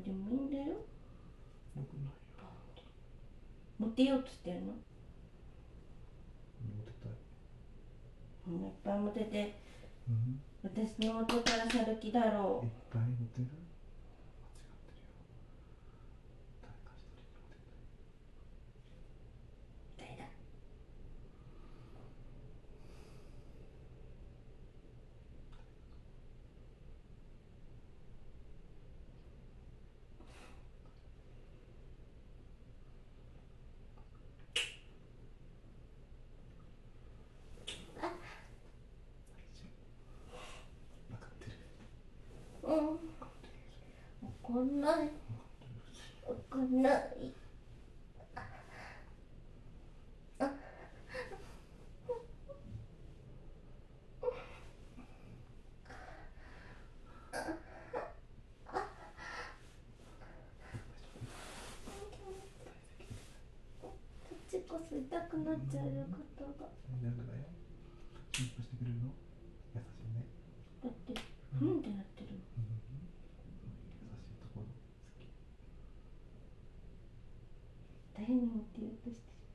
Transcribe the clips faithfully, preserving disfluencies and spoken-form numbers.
でもいいんだよ。 よくないよ。 モテようとしてるの？ モテたい。 いっぱいモテて、 うん、 私の元から去る気だろいっう。 ぱいモテる。間違ってるよ。誰か一人でモテたい。 誰だ？ 分かってる。 うん。怒んない。怒んない。そっちこそ痛くなっちゃうよ、肩が。 大丈夫だよ。心配してくれるの？優しいね。 だってふんってなってる。 うん、優しいところ好き。 誰にもって言おうとしてる。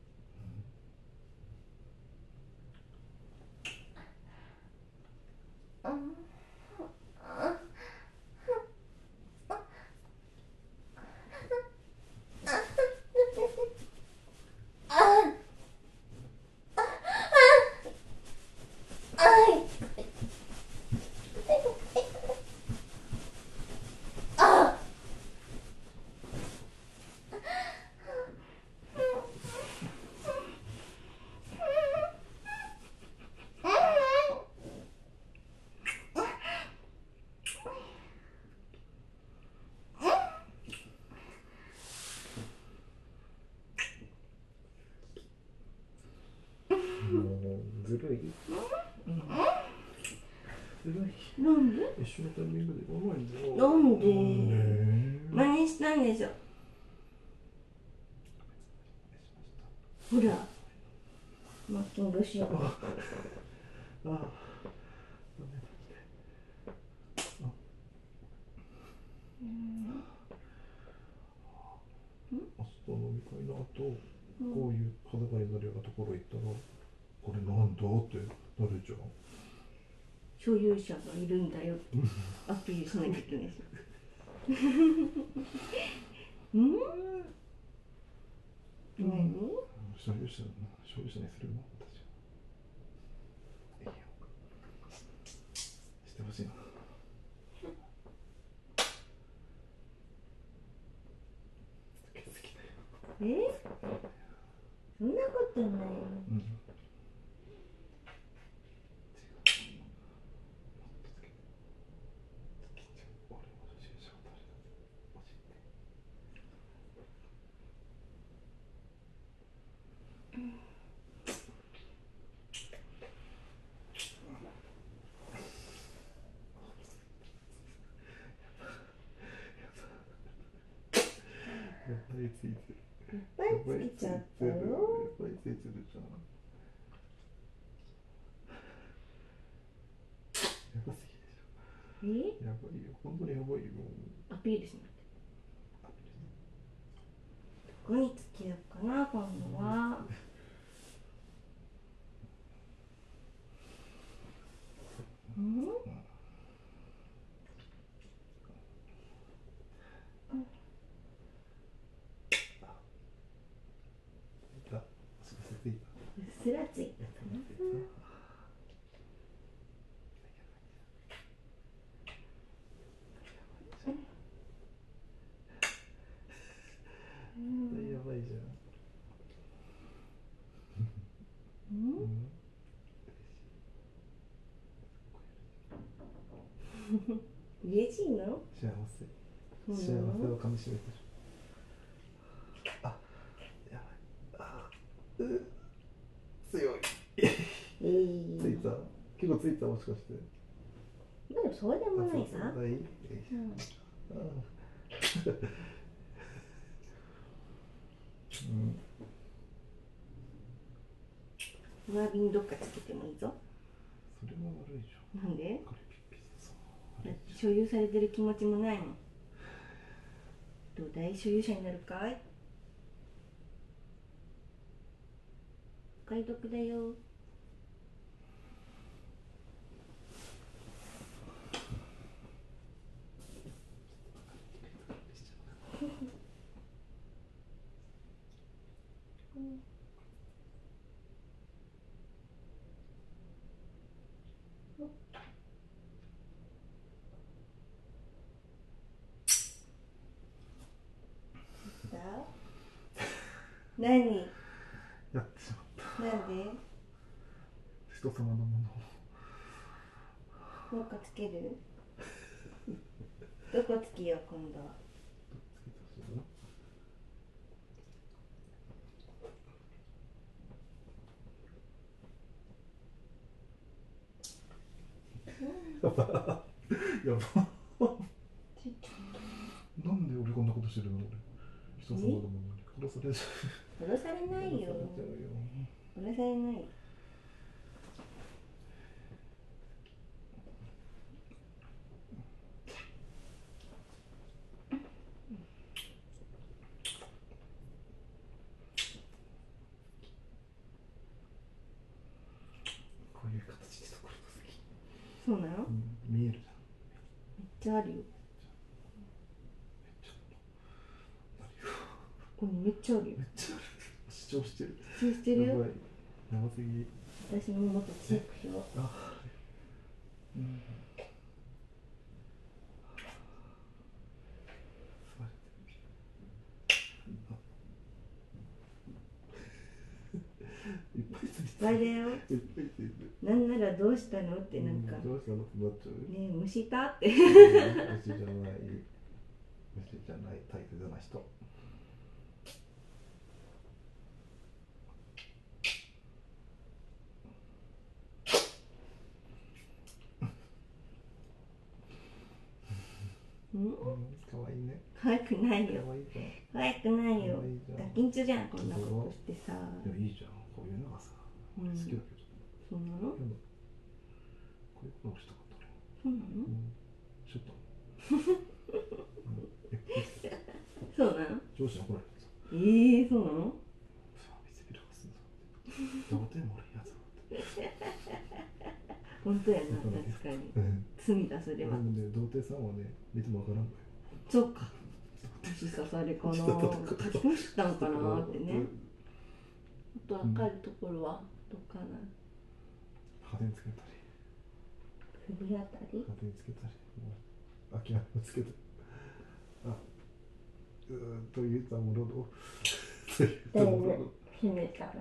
あああもうずるい。うん、ずるい。 なんで？ 一緒のタイミングで言わないんだよ。 なんで？ ね、 真似したんでしょ。ほら、マッキングしよう。 ああ、ダメだって。あ、明日飲み会の後、 うん、 こういう裸になるようなところ行ったら、これなんだってなるじゃん。 所有者がいるんだよってアピールしなきゃいけないでしょ。うん？何？ 所有者、所有者にするの私は。いいよ。してほしいな。好き好きだよ。 え？そんなことないよ。 うん。やっぱりついてる。 いっぱいついちゃったよ。 いっぱいついてるじゃん。やばすぎでしょ。 え？ やばいよ。本当にやばいよ。 アピールしなきゃ。どこにつけようかな、今度は。うん？ あ、少しついた。 うっすらついたかな。 やばいじゃん。 うん？ うん、 嬉しいの？ 幸せ。幸せをかみしめてる。あ、やばい。あ、う、強い。 えー、 ついた。結構ついた、もしかして。 まあでもそうでもないさ。 あ、そう、ない。うん、 上着にどっかつけてもいいぞ。 それは悪いじゃん。 なんで？ これピッピッさ。 だって所有されてる気持ちもないもん。 どうだい、所有者になるかい？お買い得だよ。だ何？ やってしまった。 なんで？ 人様のものをなんかつける？どこつけよう今度は。 つけてほしいな。やばやばなんで俺こんなことしてるの？俺人様のものに殺されちゃう。 殺されないよ。殺されない。 こういう形で作るの好き。 そうなの？ うん、見えるじゃん。 めっちゃあるよ。 めっちゃあるよ。 ここにめっちゃあるよ。 めっちゃある。主張してる。 主張してるよ。 やばい。やばすぎ。 私ももっと強くしよう。 あ、うん。いっぱいついてる。 あれだよ。 いっぱいついてる。 なんならどうしたのってなんか。 うん、どうしたのってなっちゃう。 ねえ、虫いたって。 虫じゃない。虫じゃない。大切な人。 うん？ 可愛いね。 可愛くないよ。 可愛いじゃん。 可愛くないよ。 可愛いじゃん。 ガキンチョじゃん、こんなことしてさ。 いや、いいじゃん。こういうのがさ、 うん、 好きだけど。 そうなの？ こういうのをしたかったね。 そうなの？ うん、ちょっと。 そうなの？ 上司に怒られてさ。 ええー、そうなの？ 見せびらかすんだ。どうでも俺やつだって。 本当やな、確かに。罪だ、それは。 ね、童貞さんはね、見てもわからんのよ。 そっか。虫刺されかな。書き込したんかなってね。あと分かるところはどっかな。 派手につけたり。 首あたり。 派手につけたり。諦めもつけたり。あ、うーんと言ったものの。 だいぶ決めたな。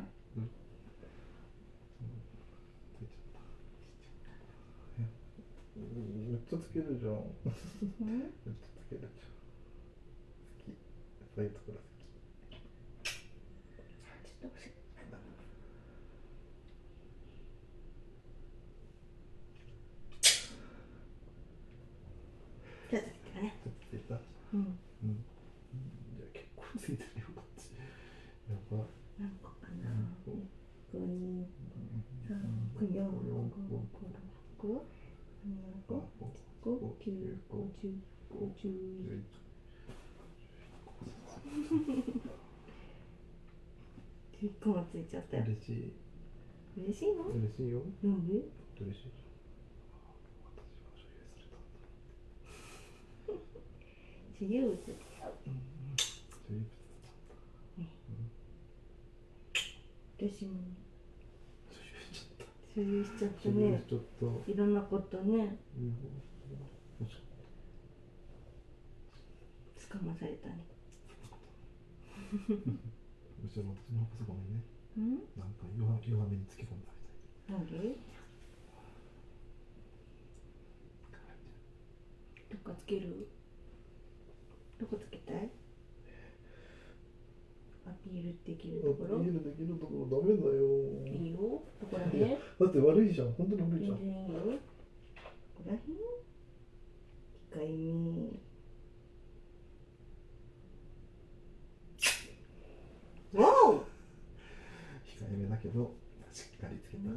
めっちゃつけるじゃん。めっちゃつけるじゃん。好き。そういうところ好き。 ちょっと押せ。じゃあつけたね。 ついた。 うん。 うん。じゃあ結構ついてるよこっち。やば。 何個かな。五二三九四五五六七五九九十五十一。十個もついちゃったよ。 嬉しい。 嬉しいの？ 嬉しいよ。 なんで？ 嬉しい。 私が所有物。 所有物。 私も所有しちゃったね。いろんなことね。捕まされたね。 むしろ私の方こそごめんね。 うん？ なんか弱弱めにつけ込んだみたい。 なんで？どっかつける？どこつけたい？アピールできるところ？ アピールできるところダメだよ。 いいよ。どこら辺？だって悪いじゃん。本当に悪いじゃん。 全然いいよ。どこら辺？控えめ。わお！ 控えめだけどしっかりつけた。